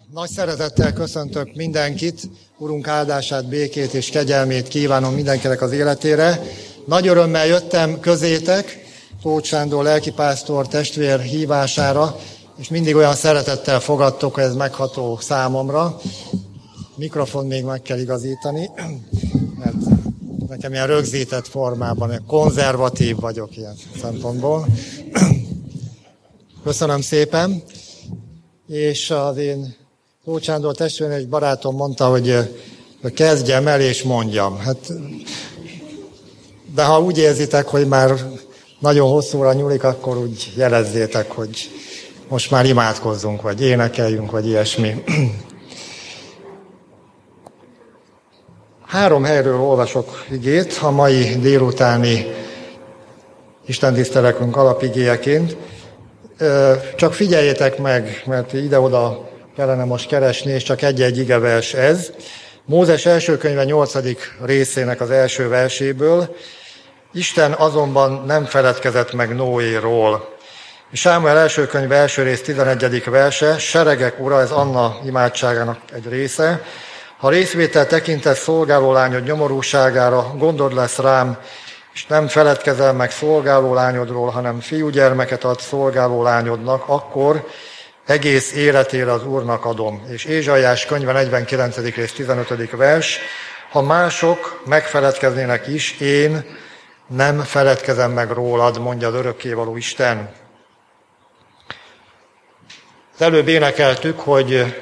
Nagy szeretettel köszöntök mindenkit, Urunk áldását, békét és kegyelmét kívánom mindenkinek az életére. Nagy örömmel jöttem közétek, Tóth Sándor lelkipásztor testvér hívására, és mindig olyan szeretettel fogadtok, hogy ez megható számomra. Mikrofon még meg kell igazítani, mert nekem ilyen rögzített formában, konzervatív vagyok ilyen szempontból. Köszönöm szépen, és az én Tóth Sándor testvérem egy barátom mondta, hogy kezdjem el és mondjam. De ha úgy érzitek, hogy már nagyon hosszúra nyúlik, akkor úgy jelezzétek, hogy most már imádkozzunk, vagy énekeljünk, vagy ilyesmi. 3 helyről olvasok igét a mai délutáni istentiszteletünk alapigéjeként. Csak figyeljétek meg, mert ide-oda kellene most keresni, és csak egy-egy igevers ez. Mózes első könyve 8. részének az első verséből. Isten azonban nem feledkezett meg Noéról. Sámuel első könyve első rész 11. verse, seregek ura, ez Anna imádságának egy része. Ha részvétel tekintesz szolgálólányod nyomorúságára, gondod lesz rám, és nem feledkezel meg szolgálólányodról, hanem fiúgyermeket ad szolgálólányodnak, akkor egész életére az Úrnak adom. És Ézsaiás könyve 49. rész 15. vers, ha mások megfeledkeznének is, én nem feledkezem meg rólad, mondja az örökkévaló Isten. Az előbb énekeltük, hogy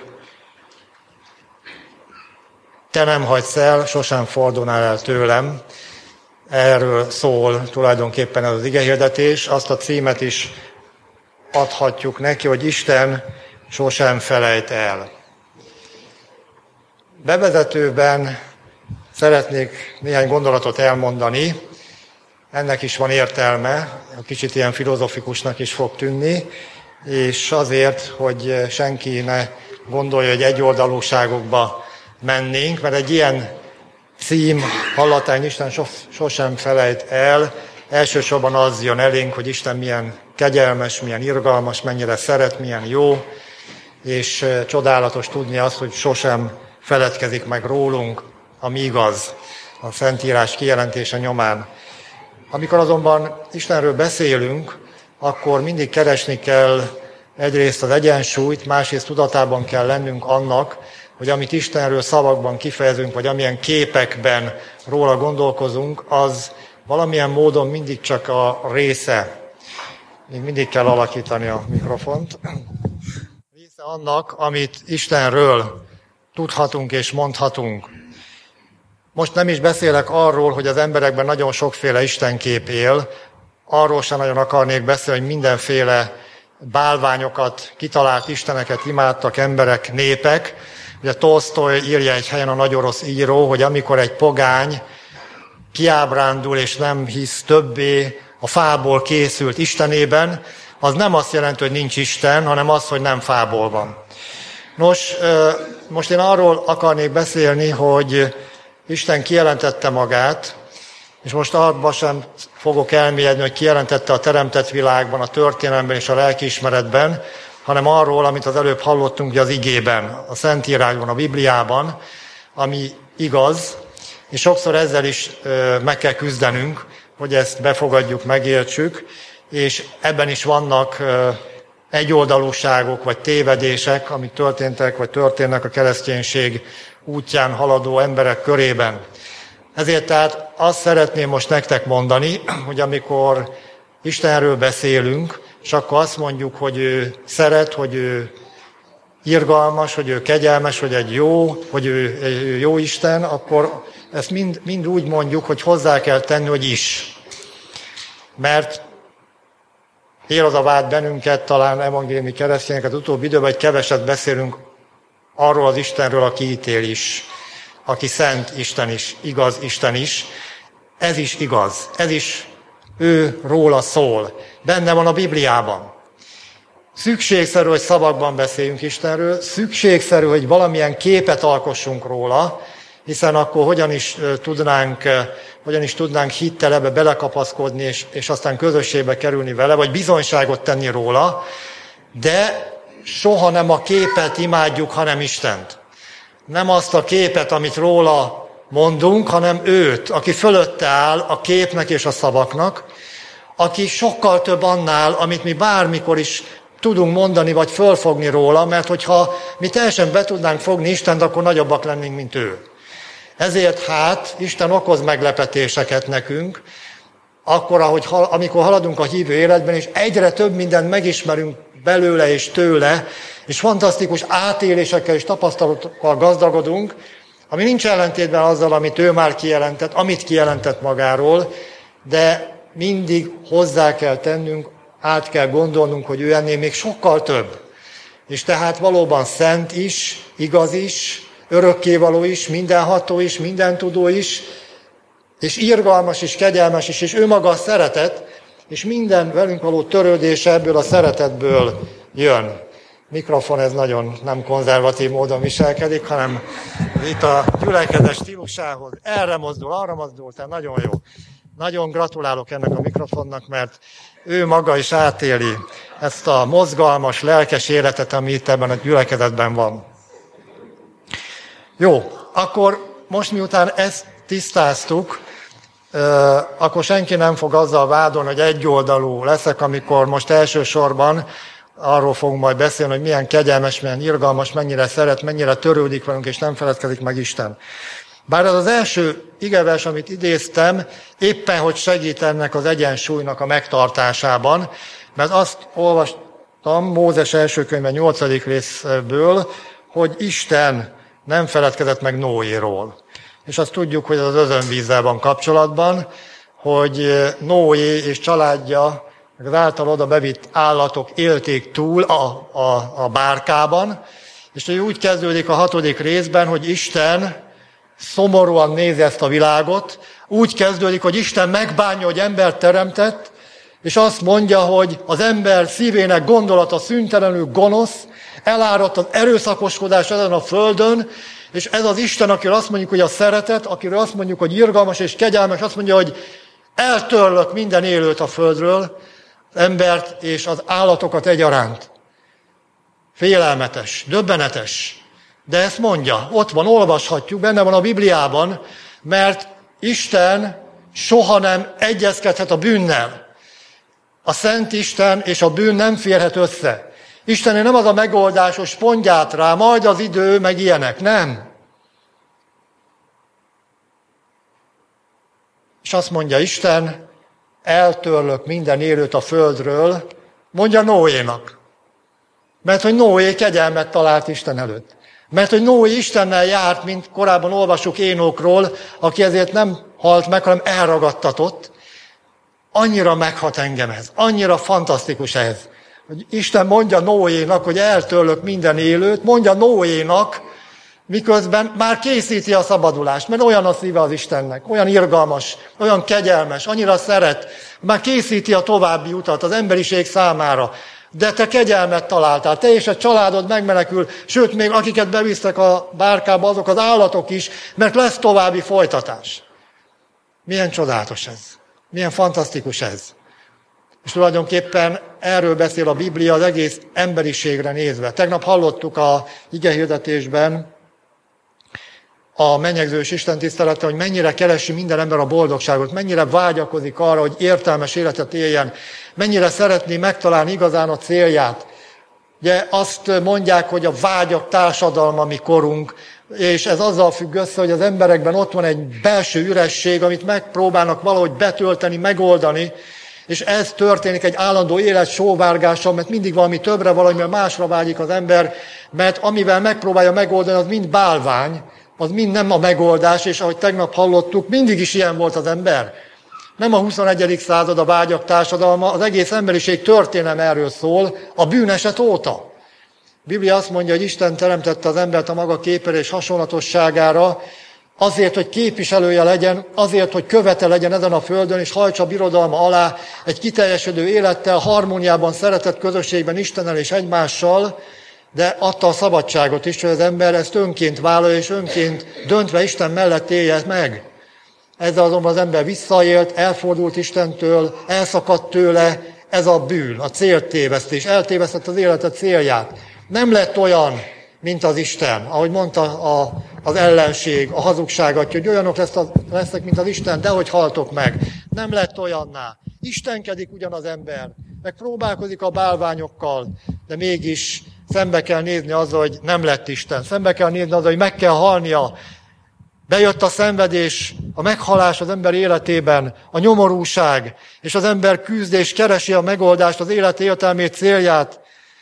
te nem hagysz el, sosem fordulnál el tőlem. Erről szól tulajdonképpen ez az igehirdetés. Azt a címet is adhatjuk neki, hogy Isten sosem felejt el. Bevezetőben szeretnék néhány gondolatot elmondani. Ennek is van értelme, kicsit ilyen filozofikusnak is fog tűnni, és azért, hogy senki ne gondolja, hogy egyoldalúságokba mennénk, mert egy ilyen cím hallatán Isten sosem felejt el. Elsősorban az jön elénk, hogy Isten milyen kegyelmes, milyen irgalmas, mennyire szeret, milyen jó, és csodálatos tudni azt, hogy sosem feledkezik meg rólunk, ami igaz, a Szentírás kijelentése nyomán. Amikor azonban Istenről beszélünk, akkor mindig keresni kell egyrészt az egyensúlyt, másrészt tudatában kell lennünk annak, hogy amit Istenről szavakban kifejezünk, vagy amilyen képekben róla gondolkozunk, az valamilyen módon mindig csak a része. Még mindig kell alakítani a mikrofont. Része annak, amit Istenről tudhatunk és mondhatunk. Most nem is beszélek arról, hogy az emberekben nagyon sokféle istenkép él, arról sem nagyon akarnék beszélni, hogy mindenféle bálványokat, kitalált isteneket imádtak emberek, népek. Ugye Tolsztoj írja egy helyen, a nagy orosz író, hogy amikor egy pogány kiábrándul és nem hisz többé a fából készült istenében, az nem azt jelenti, hogy nincs Isten, hanem az, hogy nem fából van. Nos, most én arról akarnék beszélni, hogy Isten kijelentette magát, és most abban sem fogok elmélyedni, hogy kijelentette a teremtett világban, a történelemben és a lelkiismeretben, hanem arról, amit az előbb hallottunk ugye az igében, a Szentírásban, a Bibliában, ami igaz, és sokszor ezzel is meg kell küzdenünk, hogy ezt befogadjuk, megértsük, és ebben is vannak egyoldalúságok vagy tévedések, amik történtek vagy történnek a kereszténység útján haladó emberek körében. Ezért tehát azt szeretném most nektek mondani, hogy amikor Istenről beszélünk, és akkor azt mondjuk, hogy ő szeret, hogy ő irgalmas, hogy ő kegyelmes, hogy hogy ő jó Isten, akkor ezt mind úgy mondjuk, hogy hozzá kell tenni, hogy is. Mert él az a vád bennünket, talán evangéliumi keresztényeket utóbbi időben, hogy keveset beszélünk arról az Istenről, aki ítél is, aki szent Isten is, igaz Isten is. Ez is igaz, ez is ő róla szól. Benne van a Bibliában. Szükségszerű, hogy szavakban beszéljünk Istenről, szükségszerű, hogy valamilyen képet alkossunk róla, hiszen akkor hogyan is tudnánk hittel ebbe belekapaszkodni, és aztán közösségbe kerülni vele, vagy bizonyságot tenni róla, de soha nem a képet imádjuk, hanem Istent. Nem azt a képet, amit róla mondunk, hanem őt, aki fölötte áll a képnek és a szavaknak, aki sokkal több annál, amit mi bármikor is tudunk mondani, vagy fölfogni róla, mert hogyha mi teljesen be tudnánk fogni Istent, akkor nagyobbak lennénk, mint ő. Ezért Isten okoz meglepetéseket nekünk, akkor, amikor haladunk a hívő életben, és egyre több mindent megismerünk belőle és tőle, és fantasztikus átélésekkel és tapasztalatokkal gazdagodunk, ami nincs ellentétben azzal, amit ő már kijelentett, amit kijelentett magáról, de mindig hozzá kell tennünk, át kell gondolnunk, hogy ő ennél még sokkal több. És tehát valóban szent is, igaz is, örökkévaló is, mindenható is, mindentudó is, és irgalmas is, kegyelmes is, és ő maga a szeretet, és minden velünk való törődése ebből a szeretetből jön. Mikrofon ez nagyon nem konzervatív módon viselkedik, hanem itt a gyülekezet stílusához erre mozdul, arra mozdul, tehát nagyon jó. Nagyon gratulálok ennek a mikrofonnak, mert ő maga is átéli ezt a mozgalmas, lelkes életet, ami itt ebben a gyülekezetben van. Jó, akkor most miután ezt tisztáztuk, akkor senki nem fog azzal vádolni, hogy egyoldalú leszek, amikor most elsősorban arról fogunk majd beszélni, hogy milyen kegyelmes, milyen irgalmas, mennyire szeret, mennyire törődik velünk, és nem feledkezik meg Isten. Bár ez az első igevers, amit idéztem, éppen hogy segít ennek az egyensúlynak a megtartásában, mert azt olvastam Mózes első könyve 8. részből, hogy Isten nem feledkezett meg Noéról. És azt tudjuk, hogy az özönvízzel van kapcsolatban, hogy Noé és családja, az által oda bevitt állatok élték túl a bárkában, és úgy kezdődik a 6. részben, hogy Isten szomorúan nézi ezt a világot, úgy kezdődik, hogy Isten megbánja, hogy embert teremtett, és azt mondja, hogy az ember szívének gondolata szüntelenül gonosz, eláradt az erőszakoskodás ezen a földön, és ez az Isten, akiről azt mondjuk, hogy a szeretet, akiről azt mondjuk, hogy irgalmas és kegyelmes, azt mondja, hogy eltörlök minden élőt a földről, az embert és az állatokat egyaránt. Félelmetes, döbbenetes. De ezt mondja, ott van, olvashatjuk, benne van a Bibliában, mert Isten soha nem egyezkedhet a bűnnel. A Szent Isten és a bűn nem férhet össze. Istennél nem az a megoldás, hogy spondját rá, majd az idő, meg ilyenek. Nem. És azt mondja Isten, eltörlök minden élőt a földről, mondja Noénak. Mert hogy Noé kegyelmet talált Isten előtt. Mert hogy Noé Istennel járt, mint korábban olvasjuk Énokról, aki ezért nem halt meg, hanem elragadtatott. Annyira meghat engem ez, annyira fantasztikus ez, hogy Isten mondja Noénak, hogy eltörlök minden élőt, mondja Noénak, miközben már készíti a szabadulást, mert olyan a szíve az Istennek, olyan irgalmas, olyan kegyelmes, annyira szeret, már készíti a további utat az emberiség számára. De te kegyelmet találtál, te és a családod megmenekül, sőt, még akiket bevisztek a bárkába, azok az állatok is, mert lesz további folytatás. Milyen csodálatos ez, milyen fantasztikus ez. És tulajdonképpen erről beszél a Biblia az egész emberiségre nézve. Tegnap hallottuk a igehirdetésben a mennyegzős Isten tisztelete, hogy mennyire keresi minden ember a boldogságot, mennyire vágyakozik arra, hogy értelmes életet éljen, mennyire szeretné megtalálni igazán a célját. Ugye azt mondják, hogy a vágyak társadalma mi korunk, és ez azzal függ össze, hogy az emberekben ott van egy belső üresség, amit megpróbálnak valahogy betölteni, megoldani, és ez történik egy állandó élet sóvárgással, mert mindig valami többre, valami másra vágyik az ember, mert amivel megpróbálja megoldani, az mind bálvány, az mind nem a megoldás, és ahogy tegnap hallottuk, mindig is ilyen volt az ember. Nem a 21. század a vágyak társadalma, az egész emberiség történelme erről szól, a bűneset óta. A Biblia azt mondja, hogy Isten teremtette az embert a maga képére és hasonlatosságára, azért, hogy képviselője legyen, azért, hogy követe legyen ezen a földön, és hajtsa birodalma alá egy kiteljesedő élettel, harmóniában, szeretett közösségben Istennel és egymással, de adta a szabadságot is, hogy az ember ezt önként vállalja, és önként döntve Isten mellett élje meg. Ezzel azonban az ember visszaélt, elfordult Istentől, elszakadt tőle, ez a bűn, a céltévesztés, eltévesztett az élete célját. Nem lett olyan, mint az Isten, ahogy mondta az ellenség, a hazugság atya, hogy olyanok lesznek, mint az Isten, de hogy haltok meg. Nem lett olyanná. Istenkedik ugyan az ember, meg próbálkozik a bálványokkal, de mégis szembe kell nézni azzal, hogy nem lett Isten. Szembe kell nézni azzal, hogy meg kell halnia. Bejött a szenvedés, a meghalás az ember életében, a nyomorúság, és az ember küzd és keresi a megoldást, az élet értelmét, célját,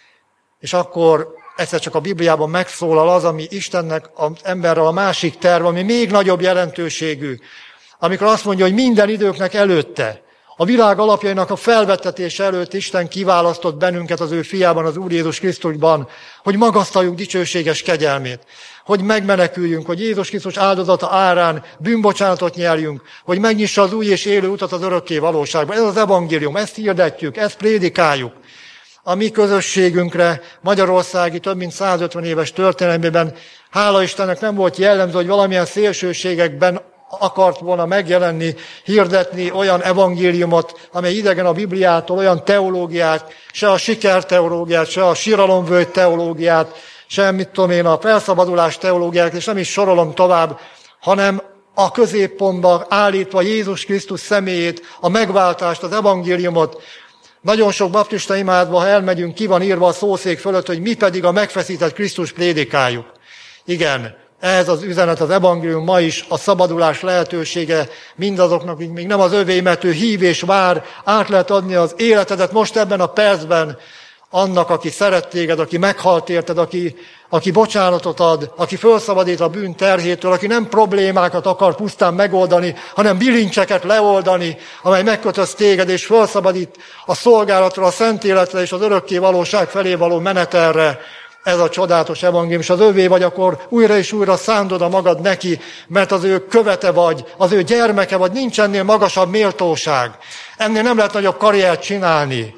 és akkor egyszer csak a Bibliában megszólal az, ami Istennek az emberrel a másik terv, ami még nagyobb jelentőségű, amikor azt mondja, hogy minden időknek előtte, a világ alapjainak a felvettetése előtt Isten kiválasztott bennünket az ő fiában, az Úr Jézus Krisztusban, hogy magasztaljuk dicsőséges kegyelmét, hogy megmeneküljünk, hogy Jézus Krisztus áldozata árán bűnbocsánatot nyerjünk, hogy megnyissa az új és élő utat az örökké valóságba. Ez az evangélium, ezt hirdetjük, ezt prédikáljuk. A mi közösségünkre, magyarországi több mint 150 éves történelmében, hála Istennek nem volt jellemző, hogy valamilyen szélsőségekben akart volna megjelenni, hirdetni olyan evangéliumot, amely idegen a Bibliától, olyan teológiát, se a sikerteológiát, se a síralomvölgy teológiát, se mit tudom én, a felszabadulás teológiát, és nem is sorolom tovább, hanem a középpontba állítva Jézus Krisztus személyét, a megváltást, az evangéliumot. Nagyon sok baptista imádva, ha elmegyünk, ki van írva a szószék fölött, hogy mi pedig a megfeszített Krisztus prédikáljuk. Igen, ez az üzenet, az evangélium ma is a szabadulás lehetősége mindazoknak, akik még nem az övémető hív és vár, át lehet adni az életedet most ebben a percben annak, aki szeret téged, aki meghalt érted, aki bocsánatot ad, aki felszabadít a bűn terhétől, aki nem problémákat akar pusztán megoldani, hanem bilincseket leoldani, amely megkötöz téged és felszabadít a szolgálatról, a szent életre és az örökké valóság felé való menetelre. Ez a csodálatos evangélium, és az övé vagy, akkor újra és újra szándod a magad neki, mert az ő követe vagy, az ő gyermeke vagy, nincs ennél magasabb méltóság. Ennél nem lehet nagyobb karriert csinálni.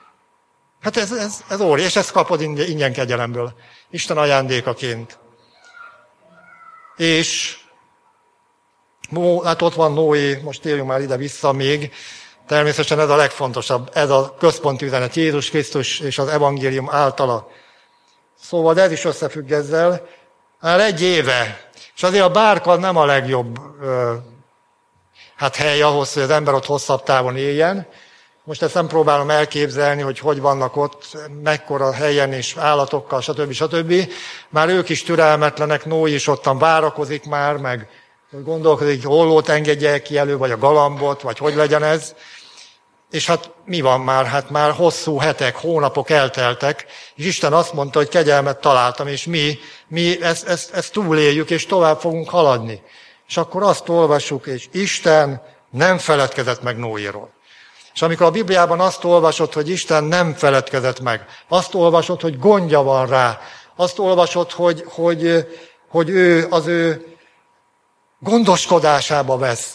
Hát ez óriás, és ezt kapod ingyen kegyelemből, Isten ajándékaként. És hát ott van Noé, most térjünk már ide-vissza még, természetesen ez a legfontosabb, ez a központi üzenet, Jézus Krisztus és az evangélium általa. Szóval ez is összefügg ezzel. Már 1 éve, és azért a bárka nem a legjobb hely ahhoz, hogy az ember ott hosszabb távon éljen. Most ezt nem próbálom elképzelni, hogy vannak ott, mekkora helyen és állatokkal, stb. Már ők is türelmetlenek, Noé is ottan várakozik már, meg gondolkodik, hollót engedje ki elő, vagy a galambot, vagy hogy legyen ez. És hát mi van már? Hát már hosszú hetek, hónapok elteltek, és Isten azt mondta, hogy kegyelmet találtam, és mi ezt túléljük, és tovább fogunk haladni. És akkor azt olvassuk, és Isten nem feledkezett meg Noéról. És amikor a Bibliában azt olvasod, hogy Isten nem feledkezett meg, azt olvasod, hogy gondja van rá, azt olvasod, hogy ő az ő gondoskodásába vesz,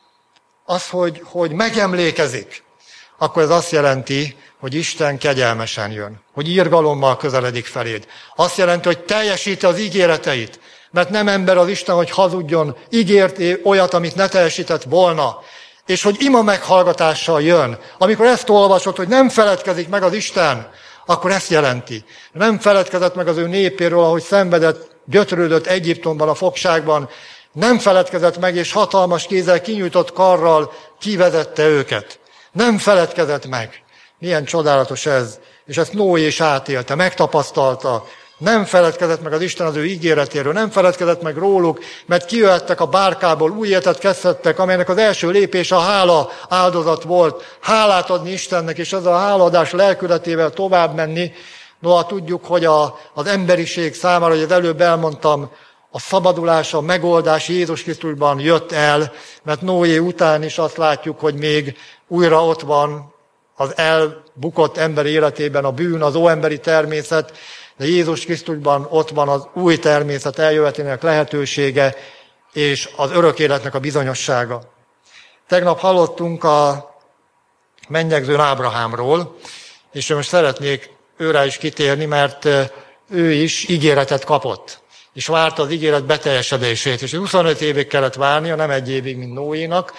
az, hogy megemlékezik, akkor ez azt jelenti, hogy Isten kegyelmesen jön, hogy irgalommal közeledik feléd. Azt jelenti, hogy teljesíti az ígéreteit, mert nem ember az Isten, hogy hazudjon, ígért olyat, amit ne teljesített volna, és hogy ima meghallgatással jön. Amikor ezt olvasod, hogy nem feledkezik meg az Isten, akkor ezt jelenti. Nem feledkezett meg az ő népéről, ahogy szenvedett, gyötrődött Egyiptomban, a fogságban, nem feledkezett meg, és hatalmas kézzel kinyújtott karral kivezette őket. Nem feledkezett meg. Milyen csodálatos ez. És ezt Noé is átélte, megtapasztalta. Nem feledkezett meg az Isten az ő ígéretéről, nem feledkezett meg róluk, mert kijöhettek a bárkából, új életet kezdhettek, amelynek az első lépése a hála áldozat volt. Hálát adni Istennek, és ez a hálaadás lelkületével tovább menni. Noha tudjuk, hogy az emberiség számára, hogy az előbb elmondtam, a szabadulás, a megoldás Jézus Krisztusban jött el, mert Noé után is azt látjuk, hogy még újra ott van az elbukott ember életében a bűn, az óemberi természet, de Jézus Krisztusban ott van az új természet eljövetének lehetősége, és az örök életnek a bizonyossága. Tegnap hallottunk a mennyegzőn Ábrahámról, és most szeretnék őre is kitérni, mert ő is ígéretet kapott, és várta az ígéret beteljesedését, és 25 évig kellett várnia, nem 1 évig, mint Noénak,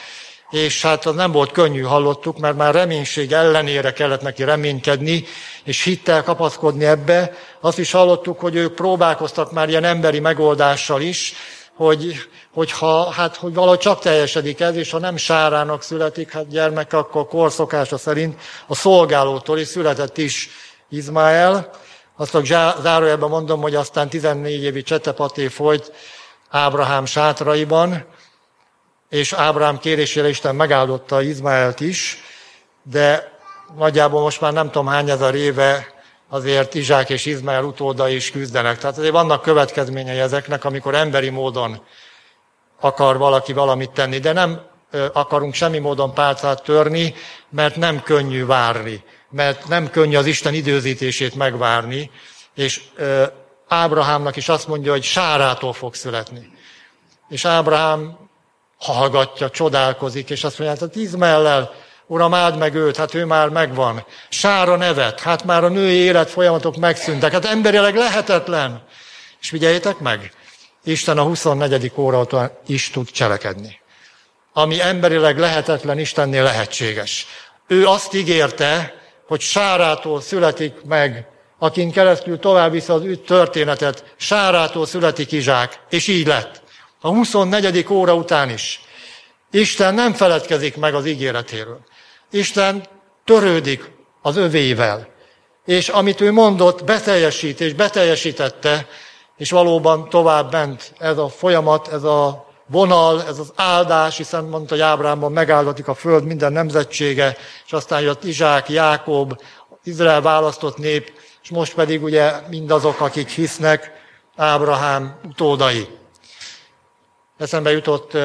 és hát az nem volt könnyű, hallottuk, mert már reménység ellenére kellett neki reménykedni, és hittel kapaszkodni ebbe. Azt is hallottuk, hogy ők próbálkoztak már ilyen emberi megoldással is, hogy valahogy csak teljesedik ez, és ha nem Sárának születik, hát gyermek, akkor korszokása szerint a szolgálótól is született is Izmael. Azt csak zárójelben mondom, hogy aztán 14 évi csetepaté folyt Ábrahám sátraiban, és Ábrahám kérésére Isten megáldotta Izmaelt is, de nagyjából most már nem tudom hány ezer éve azért Izsák és Izmael utódai is küzdenek. Tehát azért vannak következményei ezeknek, amikor emberi módon akar valaki valamit tenni, de nem akarunk semmi módon pálcát törni, mert nem könnyű várni, mert nem könnyű az Isten időzítését megvárni, és Ábrahámnak is azt mondja, hogy Sárától fog születni. És Ábrahám hallgatja, csodálkozik, és azt mondja, hát Izmaellel, Uram, áld meg őt, hát ő már megvan. Sára nevet, hát már a női életfolyamatok megszűntek, hát emberileg lehetetlen. És figyeljétek meg, Isten a 24. óra után is tud cselekedni. Ami emberileg lehetetlen, Istennél lehetséges. Ő azt ígérte, hogy Sárától születik meg, akin keresztül tovább vissza az ügy történetet, Sárától születik Izsák, és így lett. A 24. óra után is. Isten nem feledkezik meg az ígéretéről. Isten törődik az övével. És amit ő mondott, beteljesít, és beteljesítette, és valóban tovább ment ez a folyamat, ez a vonal, ez az áldás, hiszen mondta, hogy Ábrahámban megáldatik a föld minden nemzetsége, és aztán jött Izsák, Jákob, Izrael választott nép, és most pedig ugye mindazok, akik hisznek, Ábrahám utódai. Eszembe jutott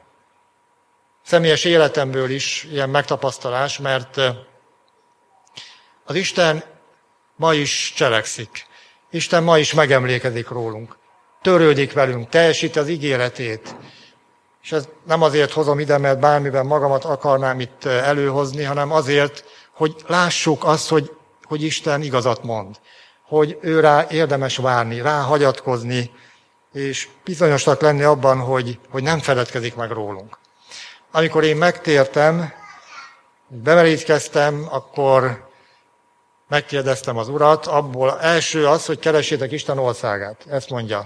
személyes életemből is ilyen megtapasztalás, mert az Isten ma is cselekszik. Isten ma is megemlékezik rólunk. Törődik velünk, teljesíti az ígéretét. És ez nem azért hozom ide, mert bármiben magamat akarnám itt előhozni, hanem azért, hogy lássuk azt, hogy Isten igazat mond. Hogy ő rá érdemes várni, rá hagyatkozni, és bizonyosnak lenni abban, hogy nem feledkezik meg rólunk. Amikor én megtértem, bemerítkeztem, akkor megkérdeztem az Urat, abból első az, hogy keressétek Isten országát. Ezt mondja.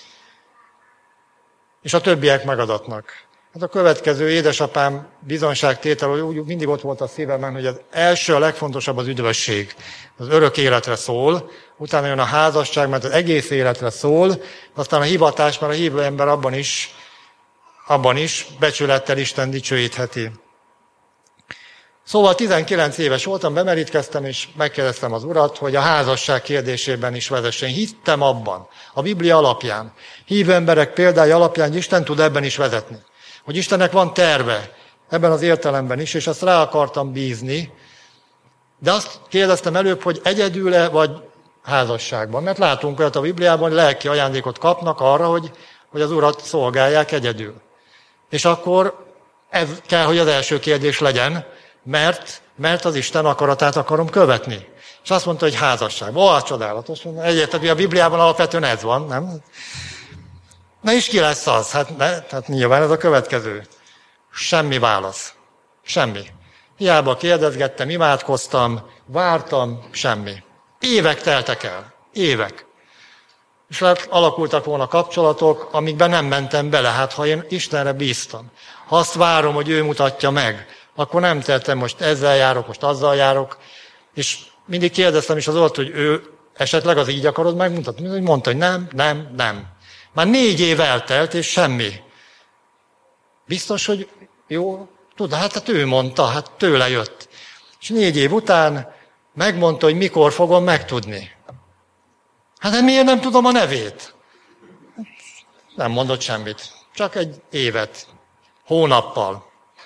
És a többiek megadatnak. Hát a következő édesapám bizonyságtétel, hogy úgy mindig ott volt a szívemben, hogy az első, a legfontosabb az üdvösség. Az örök életre szól, utána jön a házasság, mert az egész életre szól, aztán a hivatás, mert a hívő ember abban is becsülettel Isten dicsőítheti. Szóval 19 éves voltam, bemerítkeztem, és megkérdeztem az Urat, hogy a házasság kérdésében is vezessen. Hittem abban, a Biblia alapján, hívő emberek példája alapján, hogy Isten tud ebben is vezetni. Hogy Istennek van terve, ebben az értelemben is, és azt rá akartam bízni. De azt kérdeztem előbb, hogy egyedül-e vagy házasságban. Mert látunk olyat a Bibliában, hogy lelki ajándékot kapnak arra, hogy az Urat szolgálják egyedül. És akkor ez kell, hogy az első kérdés legyen, mert az Isten akaratát akarom követni. És azt mondta, hogy házasság. Ó, csodálatos. Egyébként a Bibliában alapvetően ez van, nem? Na és ki lesz az? Hát nyilván ez a következő. Semmi válasz. Semmi. Hiába kérdezgettem, imádkoztam, vártam, semmi. Évek teltek el. Évek. És alakultak volna kapcsolatok, amikben nem mentem bele. Hát ha én Istenre bíztam, ha azt várom, hogy ő mutatja meg, akkor nem tettem, most ezzel járok, most azzal járok. És mindig kérdeztem is az Urat, hogy ő esetleg az így akarod megmutatni. Mondta, hogy nem. Már 4 év eltelt, és semmi. Biztos, hogy jó, tudod, hát ő mondta, hát tőle jött. És 4 év után megmondta, hogy mikor fogom megtudni. Hát de miért nem tudom a nevét? Nem mondott semmit. Csak egy évet. Hónappal.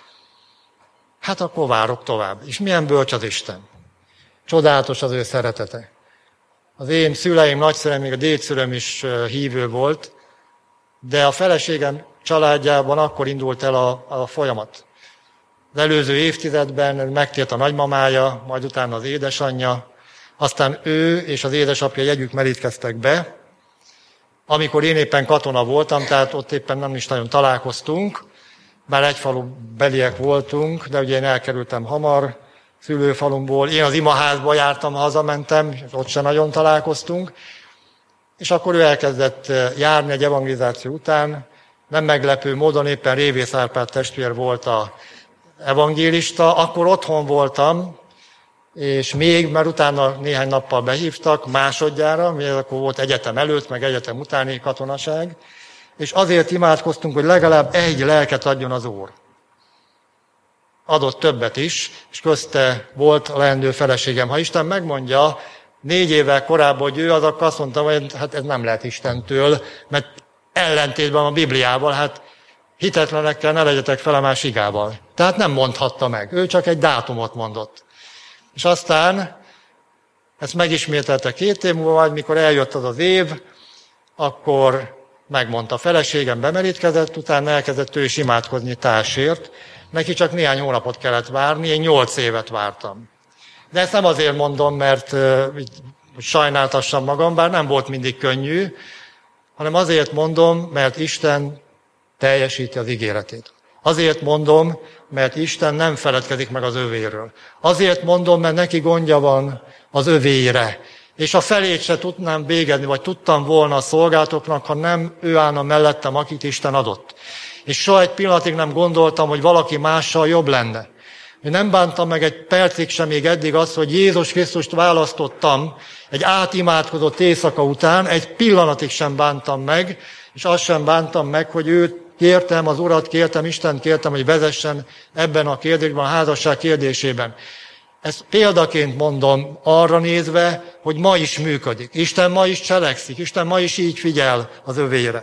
Hát akkor várok tovább. És milyen bölcs az Isten. Csodálatos az ő szeretete. Az én szüleim, nagyszülem, még a dédszülem is hívő volt, de a feleségem családjában akkor indult el a folyamat. Az előző évtizedben megtért a nagymamája, majd utána az édesanyja, aztán ő és az édesapja együtt merítkeztek be, amikor én éppen katona voltam, tehát ott éppen nem is nagyon találkoztunk, bár egy falu beliek voltunk, de ugye én elkerültem hamar szülőfalumból. Én az imaházba jártam, hazamentem, és ott sem nagyon találkoztunk. És akkor ő elkezdett járni egy evangelizáció után. Nem meglepő módon éppen Révész Árpád testvér volt az evangélista. Akkor otthon voltam, és mert utána néhány nappal behívtak másodjára, mert akkor volt egyetem előtt, meg egyetem utáni katonaság, és azért imádkoztunk, hogy legalább egy lelket adjon az Úr. Adott többet is, és közte volt a leendő feleségem. Ha Isten megmondja 4 évvel korábban, hogy ő az, akkor azt mondtam, hogy hát ez nem lehet Istentől, mert ellentétben a Bibliával, hát hitetlenekkel ne legyetek felemás igával. Tehát nem mondhatta meg, ő csak egy dátumot mondott. És aztán ezt megismételte 2 év múlva, mikor eljött az az év, akkor megmondta a feleségem, bemerítkezett, utána elkezdett ő is imádkozni társért. Neki csak néhány hónapot kellett várni, én 8 évet vártam. De ezt nem azért mondom, mert sajnáltassam magam, bár nem volt mindig könnyű, hanem azért mondom, mert Isten teljesíti az ígéretét. Azért mondom, mert Isten nem feledkezik meg az övéről. Azért mondom, mert neki gondja van az övéire. És a felét se tudnám végezni, vagy tudtam volna a szolgálatoknak, ha nem ő állna mellettem, akit Isten adott. És soha egy pillanatig nem gondoltam, hogy valaki mással jobb lenne. Én nem bántam meg egy percig sem még eddig azt, hogy Jézus Krisztust választottam egy átimádkozott éjszaka után, egy pillanatig sem bántam meg, és azt sem bántam meg, hogy őt kértem, az Urat kértem, Istent kértem, hogy vezessen ebben a kérdésben, a házasság kérdésében. Ezt példaként mondom arra nézve, hogy ma is működik. Isten ma is cselekszik, Isten ma is így figyel az övére.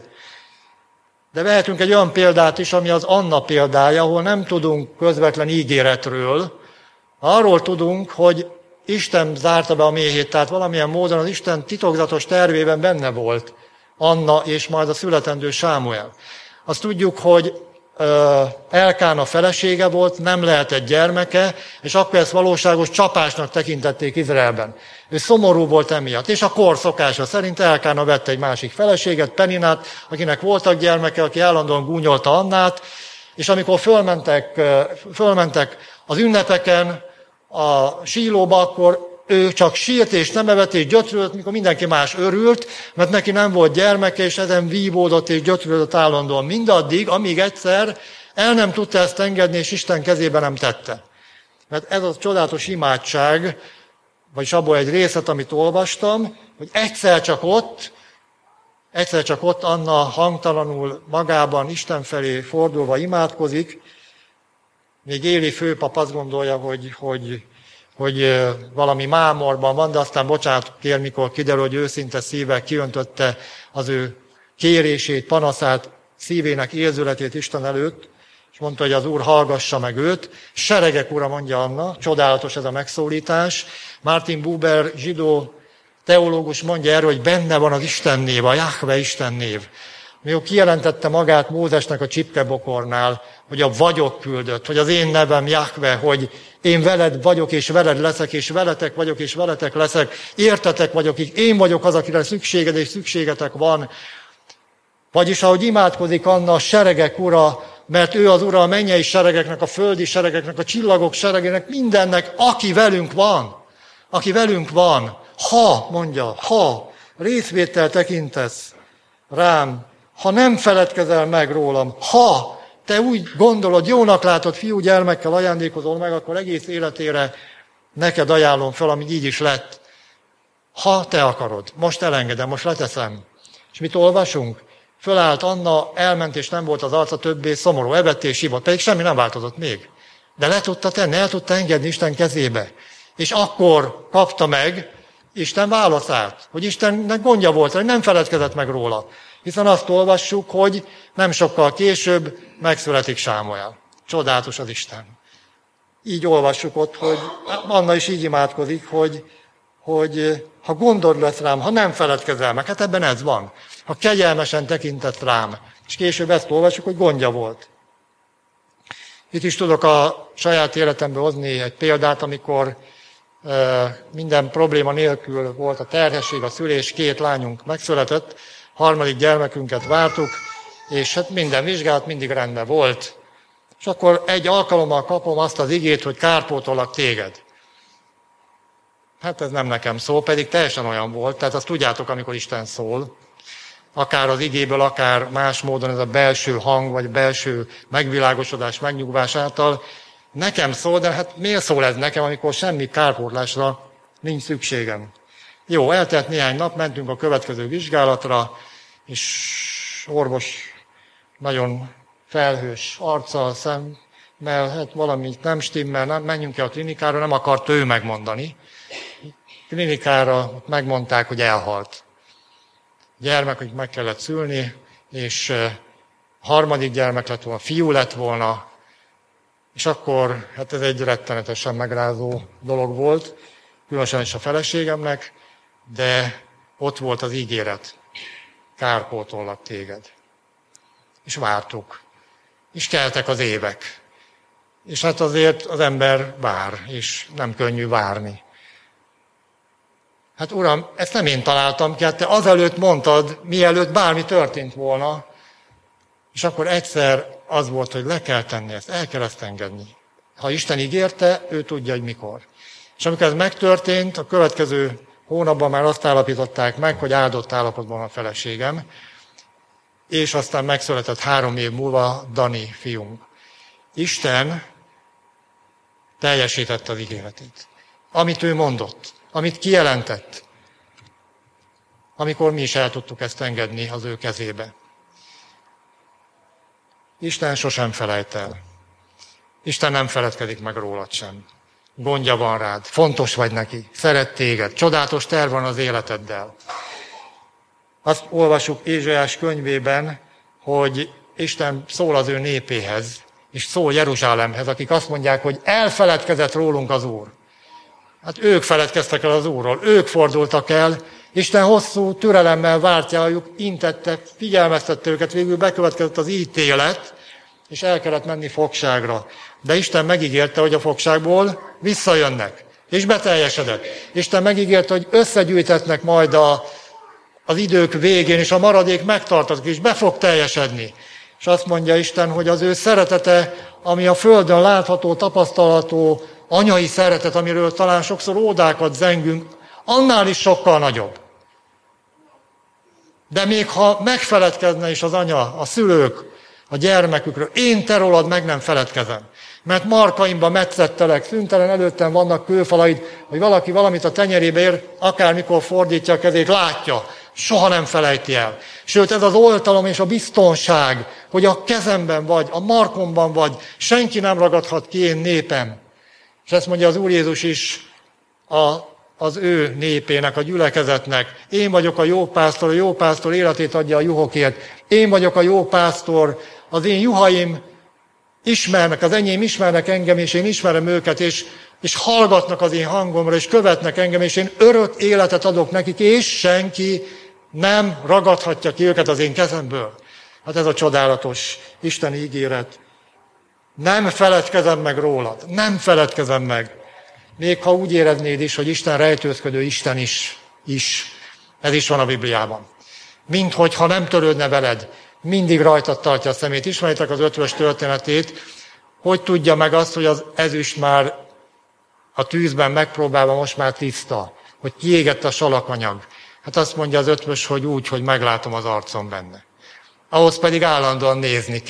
De vehetünk egy olyan példát is, ami az Anna példája, ahol nem tudunk közvetlen ígéretről. Arról tudunk, hogy Isten zárta be a méhét, tehát valamilyen módon az Isten titokzatos tervében benne volt Anna és majd a születendő Sámuel. Azt tudjuk, hogy Elkána felesége volt, nem lehetett gyermeke, és akkor ezt valóságos csapásnak tekintették Izraelben. Ő szomorú volt emiatt, és a kor szokása szerint Elkána vette egy másik feleséget, Peninát, akinek voltak gyermeke, aki állandóan gúnyolta Annát, és amikor fölmentek az ünnepeken a Sílóba, akkor ő csak sírt és nem evett és gyötrődött, mikor mindenki más örült, mert neki nem volt gyermeke, és ezen vívódott és gyötrődött állandóan mindaddig, amíg egyszer el nem tudta ezt engedni, és Isten kezébe nem tette. Mert ez a csodálatos imádság, vagyis abból egy részlet, amit olvastam, hogy egyszer csak ott Anna hangtalanul magában Isten felé fordulva imádkozik, még Éli főpap azt gondolja, hogy valami mámorban van, de aztán bocsánat kér, mikor kiderül, hogy őszinte szívvel kiöntötte az ő kérését, panaszát, szívének érzületét Isten előtt, és mondta, hogy az Úr hallgassa meg őt. Seregek ura, mondja Anna, csodálatos ez a megszólítás. Martin Buber, zsidó teológus mondja erről, hogy benne van az Isten név, a Jahve Isten név. Mikor kijelentette magát Mózesnek a csipkebokornál, hogy a vagyok küldött, hogy az én nevem Jahve, hogy én veled vagyok, és veled leszek, és veletek vagyok, és veletek leszek, értetek vagyok, én vagyok az, akire szükséged és szükségetek van. Vagyis ahogy imádkozik Anna, a seregek ura, mert ő az ura a mennyei seregeknek, a földi seregeknek, a csillagok seregének, mindennek, aki velünk van, ha részvétel tekintesz rám, ha nem feledkezel meg rólam, ha te úgy gondolod, jónak látod, fiú gyermekkel ajándékozol meg, akkor egész életére neked ajánlom fel, ami így is lett. Ha te akarod, most elengedem, most leteszem. És mit olvasunk? Fölállt Anna, elment, és nem volt az arca többé, szomorú, evett és hívott, pedig semmi nem változott még. De le tudta tenni, el tudta engedni Isten kezébe. És akkor kapta meg Isten válaszát, hogy Istennek gondja volt, hogy nem feledkezett meg róla. Hiszen azt olvassuk, hogy nem sokkal később megszületik Sámuel. Csodálatos az Isten. Így olvassuk ott, hogy Anna is így imádkozik, hogy ha gondod lesz rám, ha nem feledkezel meg, hát ebben ez van. Ha kegyelmesen tekintett rám. És később ezt olvassuk, hogy gondja volt. Itt is tudok a saját életemből hozni egy példát, amikor minden probléma nélkül volt a terhesség, a szülés, 2 lányunk megszületett, 3. gyermekünket vártuk, és hát minden vizsgálat mindig rendben volt. és akkor egy alkalommal kapom azt az igét, hogy kárpótollak téged. Hát ez nem nekem szól, pedig teljesen olyan volt. Tehát azt tudjátok, amikor Isten szól, akár az igéből, akár más módon ez a belső hang, vagy belső megvilágosodás, megnyugvás által nekem szól, de hát miért szól ez nekem, amikor semmi kárpótlásra nincs szükségem. Jó, eltelt néhány nap, mentünk a következő vizsgálatra, és orvos nagyon felhős arccal, szemmel, hát valamit nem stimmel, menjünk ki a klinikára, nem akart ő megmondani. Klinikára megmondták, hogy elhalt. Gyermek, hogy meg kellett szülni, és harmadik gyermek lett volna, fiú lett volna, és akkor, hát ez egy rettenetesen megrázó dolog volt, különösen is a feleségemnek, de ott volt az ígéret, kárpótollak téged. És vártuk, és keltek az évek. És hát azért az ember vár, és nem könnyű várni. Hát Uram, ezt nem én találtam ki, hát te azelőtt mondtad, mielőtt bármi történt volna, és akkor egyszer az volt, hogy le kell tenni ezt, el kell ezt engedni. Ha Isten ígérte, ő tudja, hogy mikor. És amikor ez megtörtént, a következő hónapban már azt állapították meg, hogy áldott állapotban van a feleségem, és aztán megszületett 3 év múlva Dani fiunk. Isten teljesítette az ígéretét. Amit ő mondott, amit kijelentett, amikor mi is el tudtuk ezt engedni az ő kezébe. Isten sosem felejt el. Isten nem feledkezik meg rólad sem. Gondja van rád, fontos vagy neki, szeret téged, csodálatos terv van az életeddel. Azt olvasjuk Ézsaiás könyvében, hogy Isten szól az ő népéhez, és szól Jeruzsálemhez, akik azt mondják, hogy elfeledkezett rólunk az Úr. Hát ők feledkeztek el az Úrról, ők fordultak el, Isten hosszú türelemmel vártjájuk, intette, figyelmeztette őket, végül bekövetkezett az ítélet, és el kellett menni fogságra. De Isten megígérte, hogy a fogságból visszajönnek, és beteljesedett. Isten megígérte, hogy összegyűjtetnek majd az idők végén, és a maradék megtartatik, és be fog teljesedni. És azt mondja Isten, hogy az ő szeretete, ami a földön látható, tapasztalható, anyai szeretet, amiről talán sokszor ódákat zengünk, annál is sokkal nagyobb. De még ha megfeledkezne is az anya, a szülők, a gyermekükről, én te rólad meg nem feledkezem. Mert markaimba metszettelek, szüntelen előttem vannak kőfalaid, hogy valaki valamit a tenyerébe ér, akármikor fordítja a kezét, látja, soha nem felejti el. Sőt, ez az oltalom és a biztonság, hogy a kezemben vagy, a markomban vagy, senki nem ragadhat ki, én népem. És ezt mondja az Úr Jézus is az ő népének, a gyülekezetnek. Én vagyok a jó pásztor életét adja a juhokért. Én vagyok a jó pásztor, az én juhaim ismernek, az enyém ismernek engem, és én ismerem őket, és hallgatnak az én hangomra, és követnek engem, és én örök életet adok nekik, és senki nem ragadhatja ki őket az én kezemből. Hát ez a csodálatos isteni ígéret. Nem feledkezem meg rólad, nem feledkezem meg. Még ha úgy éreznéd is, hogy Isten rejtőzködő Isten is. Ez is van a Bibliában. Minthogyha nem törődne veled, mindig rajtad tartja a szemét. Ismeritek az 5-ös történetét, hogy tudja meg azt, hogy az ezüst már a tűzben megpróbálva most már tiszta, hogy kiégett a salakanyag. Hát azt mondja az 5-ös, hogy úgy, hogy meglátom az arcom benne. Ahhoz pedig állandóan nézni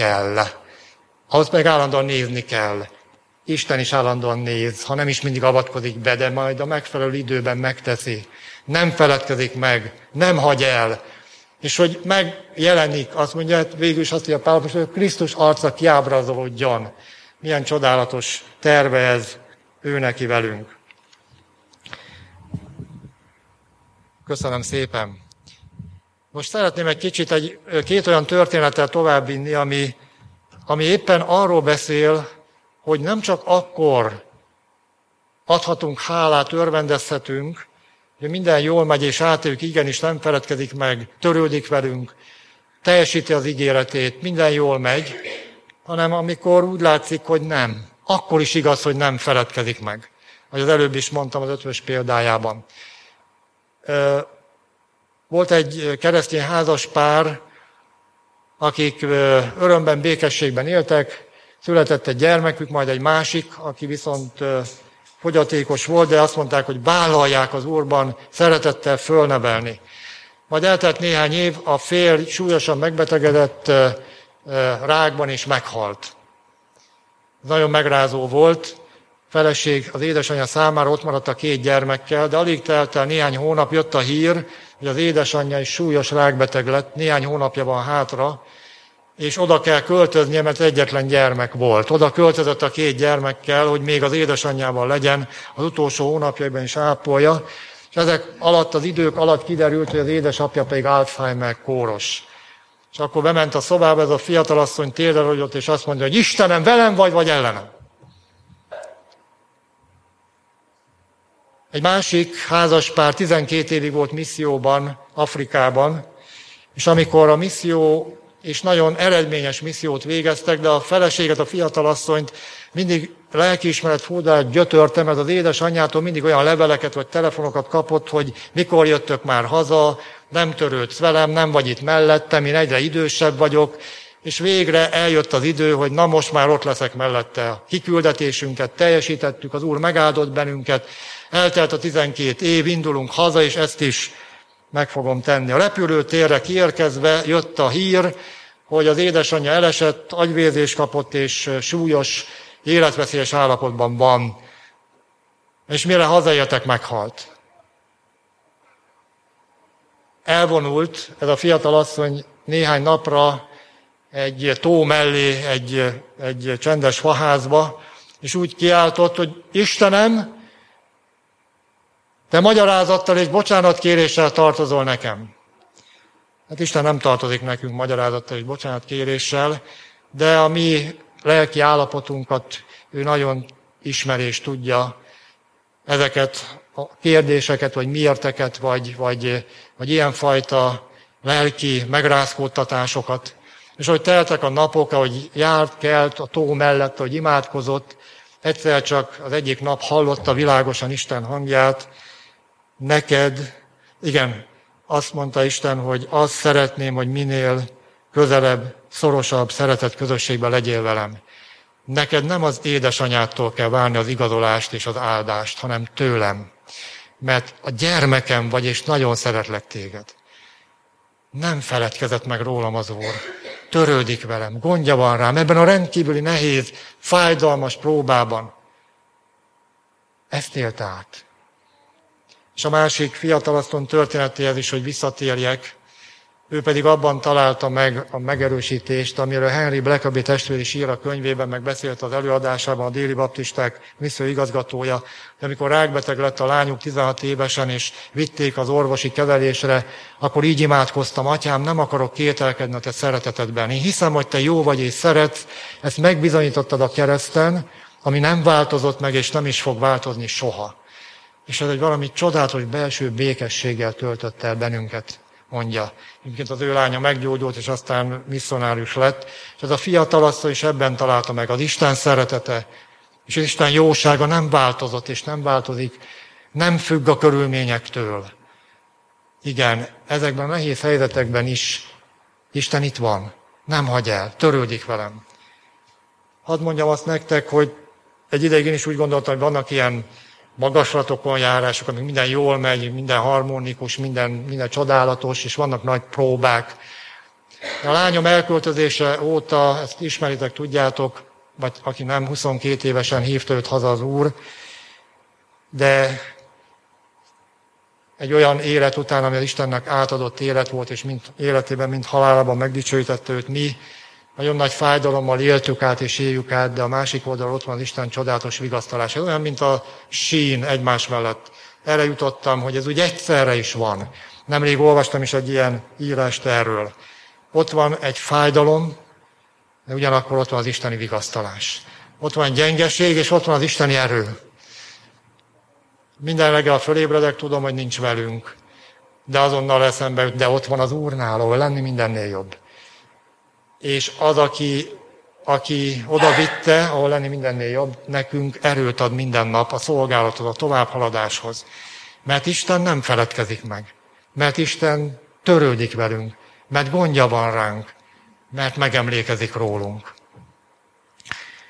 kell. Isten is állandóan néz, ha nem is mindig avatkozik be, de majd a megfelelő időben megteszi. Nem feledkezik meg, nem hagy el. És hogy megjelenik, azt mondja, végül is azt mondja Pál, hogy Krisztus arca kiábrázolódjon. Milyen csodálatos terve ez ő neki velünk. Köszönöm szépen. Most szeretném egy kicsit két olyan történettel továbbvinni, ami éppen arról beszél, hogy nem csak akkor adhatunk hálát, örvendezhetünk, hogy minden jól megy és átéljük, igenis nem feledkezik meg, törődik velünk, teljesíti az ígéretét, minden jól megy, hanem amikor úgy látszik, hogy nem. Akkor is igaz, hogy nem feledkezik meg. Ahogy az előbb is mondtam az 5-ös példájában. Volt egy keresztény házas pár, akik örömben, békességben éltek, született egy gyermekük, majd egy másik, aki viszont fogyatékos volt, de azt mondták, hogy vállalják az Úrban szeretettel fölnevelni. Majd eltelt néhány év, a férj súlyosan megbetegedett rákban és meghalt. Ez nagyon megrázó volt. Feleség az édesanyja számára ott maradt a 2 gyermekkel, de alig telt el néhány hónap, jött a hír, hogy az édesanyja is súlyos rákbeteg lett, néhány hónapja van hátra, és oda kell költöznie, mert egyetlen gyermek volt. Oda költözött a 2 gyermekkel, hogy még az édesanyjával legyen, az utolsó hónapjaiban is ápolja, és ezek alatt, az idők alatt kiderült, hogy az édesapja pedig Alzheimer kóros. És akkor bement a szobába, ez a fiatalasszony térdre rogyott, és azt mondja, hogy Istenem, velem vagy ellenem? Egy másik házaspár 12 évig volt misszióban, Afrikában, és amikor a misszió, és nagyon eredményes missziót végeztek, de a feleséget, a fiatalasszonyt mindig lelkiismeret furdalát gyötörte, mert az édesanyjától mindig olyan leveleket vagy telefonokat kapott, hogy mikor jöttök már haza, nem törődsz velem, nem vagy itt mellettem, én egyre idősebb vagyok, és végre eljött az idő, hogy na most már ott leszek mellette. A kiküldetésünket teljesítettük, az Úr megáldott bennünket, eltelt a 12 év, indulunk haza, és ezt is meg fogom tenni. A repülőtérre kiérkezve jött a hír, hogy az édesanyja elesett, agyvérzést kapott, és súlyos, életveszélyes állapotban van. És mire hazaértek, meghalt. Elvonult ez a fiatal asszony néhány napra egy tó mellé, egy csendes faházba, és úgy kiáltott, hogy Istenem, te magyarázattal és bocsánatkéréssel tartozol nekem. Hát Isten nem tartozik nekünk magyarázattal és bocsánatkéréssel, de a mi lelki állapotunkat ő nagyon ismeri és tudja, ezeket a kérdéseket, vagy miérteket, vagy ilyenfajta lelki megrázkódtatásokat. És ahogy teltek a napok, ahogy járt, kelt a tó mellett, ahogy imádkozott, egyszer csak az egyik nap hallotta világosan Isten hangját, neked, igen, azt mondta Isten, hogy azt szeretném, hogy minél közelebb, szorosabb, szeretett közösségben legyél velem. Neked nem az édesanyától kell várni az igazolást és az áldást, hanem tőlem. Mert a gyermekem vagy, és nagyon szeretlek téged. Nem feledkezett meg rólam az Úr. Törődik velem, gondja van rám, ebben a rendkívüli nehéz, fájdalmas próbában. Ezt élt át. És a másik fiatalasszony történetéhez is, hogy visszatérjek, ő pedig abban találta meg a megerősítést, amiről Henry Blackaby testvér is ír a könyvében, meg beszélt az előadásában, a déli baptisták misszió igazgatója, hogy amikor rákbeteg lett a lányuk 16 évesen, és vitték az orvosi kezelésre, akkor így imádkoztam, Atyám, nem akarok kételkedni a te szeretetedben. Én hiszem, hogy te jó vagy és szeretsz, ezt megbizonyítottad a kereszten, ami nem változott meg, és nem is fog változni soha. És ez egy valami csodálatos belső békességgel töltött el bennünket, mondja. Egyébként az ő lánya meggyógyult, és aztán misszionárius lett. És ez a fiatalasszony is ebben találta meg az Isten szeretete, és az Isten jósága nem változott, és nem változik, nem függ a körülményektől. Igen, ezekben a nehéz helyzetekben is Isten itt van, nem hagy el, törődik velem. Hadd mondjam azt nektek, hogy egy ideig én is úgy gondoltam, hogy vannak ilyen magaslatokon járások, amik minden jól megy, minden harmonikus, minden csodálatos, és vannak nagy próbák. A lányom elköltözése óta, ezt ismeritek, tudjátok, vagy aki nem, 22 évesen hívta őt haza az Úr, de egy olyan élet után, ami az Istennek átadott élet volt, és életében, mint halálában megdicsőítette őt, mi nagyon nagy fájdalommal éltük át és éljük át, de a másik oldalon ott van az Isten csodálatos vigasztalása. Ez olyan, mint a sín egymás mellett. Erre jutottam, hogy ez úgy egyszerre is van. Nemrég olvastam is egy ilyen írást erről. Ott van egy fájdalom, de ugyanakkor ott van az isteni vigasztalás. Ott van gyengeség, és ott van az isteni erő. Minden reggel fölébredek, tudom, hogy nincs velünk. De azonnal eszembe jut, de ott van az Úrnál, ahol lenni mindennél jobb. És az, aki oda vitte, ahol lenni mindennél jobb, nekünk erőt ad minden nap a szolgálathoz, a továbbhaladáshoz. Mert Isten nem feledkezik meg. Mert Isten törődik velünk. Mert gondja van ránk. Mert megemlékezik rólunk.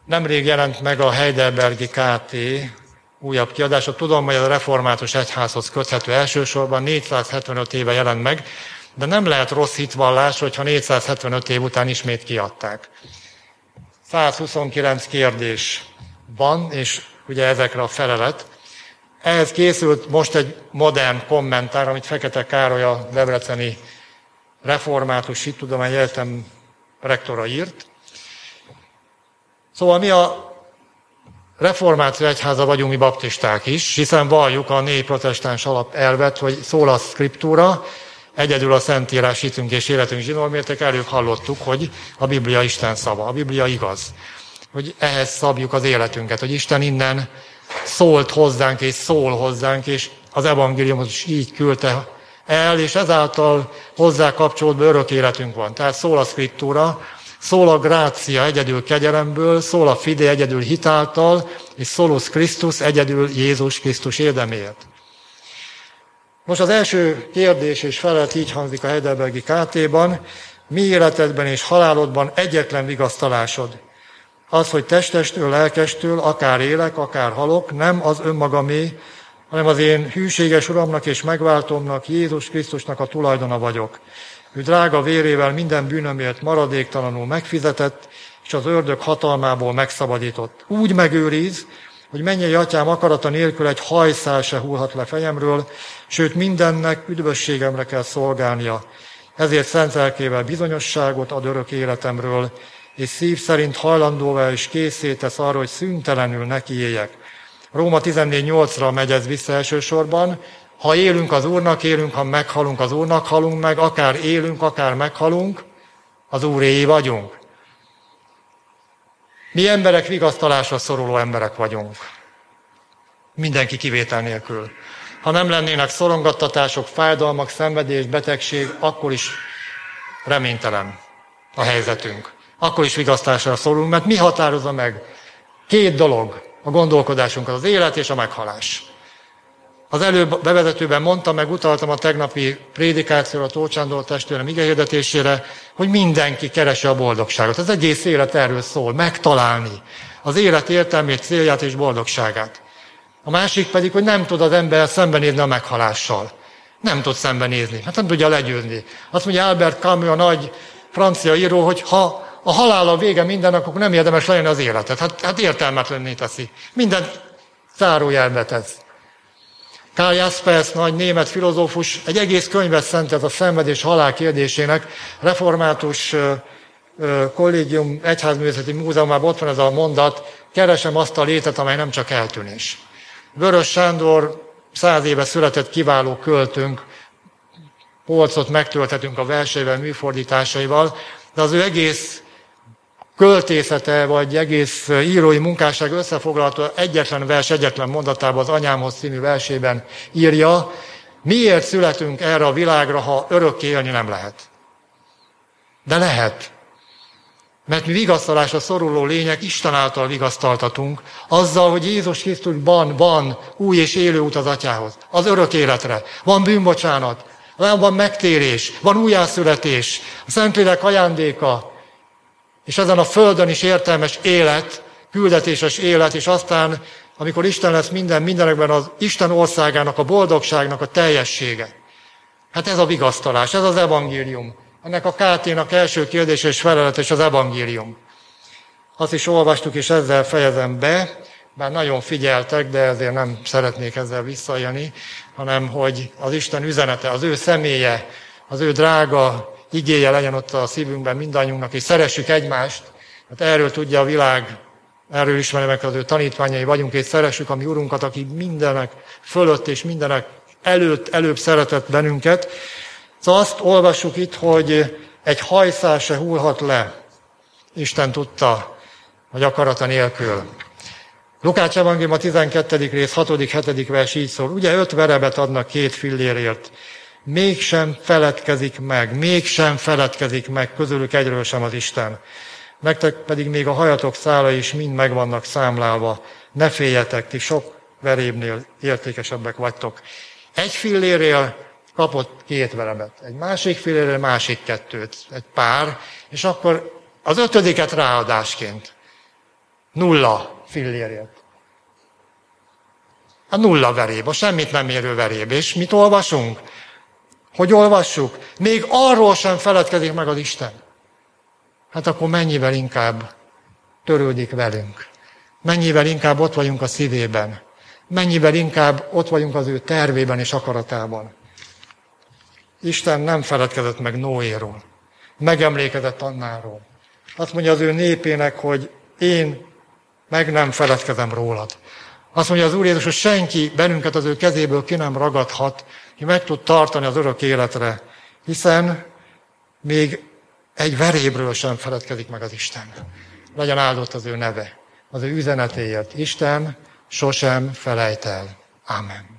Nemrég jelent meg a Heidelbergi Kft. Újabb kiadása. Tudom, hogy ez a református egyházhoz köthető elsősorban, 475 éve jelent meg, de nem lehet rossz hitvallás, hogyha 475 év után ismét kiadták. 129 kérdés van, és ugye ezekre a felelet. Ehhez készült most egy modern kommentár, amit Fekete Károly, a debreceni református hittudományi egyetem rektora írt. Szóval mi a reformáció egyháza vagyunk, mi baptisták is, hiszen valljuk a négy protestáns alapelvet, hogy sola scriptura, egyedül a Szentírás hitünk és életünk zsinórmérték, előbb hallottuk, hogy a Biblia Isten szava, a Biblia igaz. Hogy ehhez szabjuk az életünket, hogy Isten innen szólt hozzánk és szól hozzánk, és az evangéliumot is így küldte el, és ezáltal hozzá kapcsolódva örök életünk van. Tehát szól a scriptura, szól a grácia egyedül kegyelemből, szól a fide egyedül hitáltal, és solus Christus egyedül Jézus Krisztus érdeméért. Most az első kérdés és felelet így hangzik a Heidelbergi Kft-ban: mi életedben és halálodban egyetlen vigasztalásod? Az, hogy testestől, lelkestől, akár élek, akár halok, nem az önmagamé, hanem az én hűséges Uramnak és megváltómnak, Jézus Krisztusnak a tulajdona vagyok. Ő drága vérével minden bűnömért maradéktalanul megfizetett, és az ördög hatalmából megszabadított. Úgy megőriz, hogy mennyei atyám akarata nélkül egy hajszál se hullhat le fejemről, sőt mindennek üdvösségemre kell szolgálnia. Ezért szent lelkével bizonyosságot ad örök életemről, és szív szerint hajlandóvá és készé tesz arra, hogy szüntelenül nekiéljek. Róma 14:8-ra megy ez vissza elsősorban. Ha élünk az Úrnak, élünk, ha meghalunk az Úrnak, halunk meg, akár élünk, akár meghalunk, az Úréé vagyunk. Mi emberek vigasztalásra szoruló emberek vagyunk. Mindenki kivétel nélkül. Ha nem lennének szorongattatások, fájdalmak, szenvedés, betegség, akkor is reménytelen a helyzetünk. Akkor is vigasztalásra szorulunk, mert mi határozza meg? Két dolog a gondolkodásunkat, az élet és a meghalás. Az előbb bevezetőben mondtam, meg utaltam a tegnapi prédikációra, Tóth Sándor testvérem igehirdetésére, hogy mindenki keresi a boldogságot. Az egész élet erről szól, megtalálni az élet értelmét, célját és boldogságát. A másik pedig, hogy nem tud az ember szembenézni a meghalással. Nem tud szembenézni, hát nem tudja legyőzni. Azt mondja Albert Camus, a nagy francia író, hogy ha a halál a vége mindennek, akkor nem érdemes leélni az életet. Hát értelmetlenné teszi. Mindent zárójelbe tesz. Karl Jaspers, nagy német filozófus, egy egész könyvet szentelt a szenvedés halál kérdésének. Református kollégium egyházművészeti múzeumában ott van ez a mondat: keresem azt a létet, amely nem csak eltűnés. Vörös Sándor 100 éve született kiváló költőnk, polcot megtölthetünk a verseivel, műfordításaival, de az ő egész költészete, vagy egész írói munkásság összefoglalható egyetlen vers, egyetlen mondatában, az Anyámhoz című versében írja: miért születünk erre a világra, ha örökké élni nem lehet? De lehet. Mert mi vigasztalásra szoruló lények, Isten által vigasztaltatunk, azzal, hogy Jézus Krisztusban van új és élő út az Atyához, az örök életre. Van bűnbocsánat, van megtérés, van újjászületés, a Szentlélek ajándéka, és ezen a földön is értelmes élet, küldetéses élet, és aztán, amikor Isten lesz mindenekben, az Isten országának, a boldogságnak a teljessége. Hát ez a vigasztalás, ez az evangélium. Ennek a KT-nak első kérdése és felelete és az evangélium. Azt is olvastuk, és ezzel fejezem be, bár nagyon figyeltek, de ezért nem szeretnék ezzel visszaélni, hanem hogy az Isten üzenete, az ő személye, az ő drága igéje legyen ott a szívünkben mindannyiunknak, és szeressük egymást. Hát erről tudja a világ, erről ismeri meg, az ő tanítványai vagyunk, és szeressük a mi Urunkat, aki mindenek fölött és mindenek előbb szeretett bennünket. Szóval azt olvassuk itt, hogy egy hajszál se hullhat le. Isten tudta, hogy akarata nélkül. Lukács evangélium a 12. rész, 6.-7. vers így szól: ugye 5 verebet adnak 2 fillérért. Mégsem feledkezik meg közülük egyről sem az Isten. Nektek pedig még a hajatok szálai is mind meg vannak számlálva. Ne féljetek, ti sok verébnél értékesebbek vagytok. 1 fillérért kapott 2 verebet, egy másik fillérért másik 2, egy pár, és akkor az 5. ráadásként. 0 fillérért. A 0 veréb, a semmit nem érő veréb. És mit olvasunk? Hogy olvassuk? Még arról sem feledkezik meg az Isten. Hát akkor mennyivel inkább törődik velünk. Mennyivel inkább ott vagyunk a szívében. Mennyivel inkább ott vagyunk az ő tervében és akaratában. Isten nem feledkezett meg Noéról. Megemlékezett Annáról. Azt mondja az ő népének, hogy én meg nem feledkezem rólad. Azt mondja az Úr Jézus, hogy senki bennünket az ő kezéből ki nem ragadhat, ki meg tud tartani az örök életre, hiszen még egy verébről sem feledkezik meg az Isten. Legyen áldott az ő neve, az ő üzenetéért. Isten sosem felejt el. Ámen.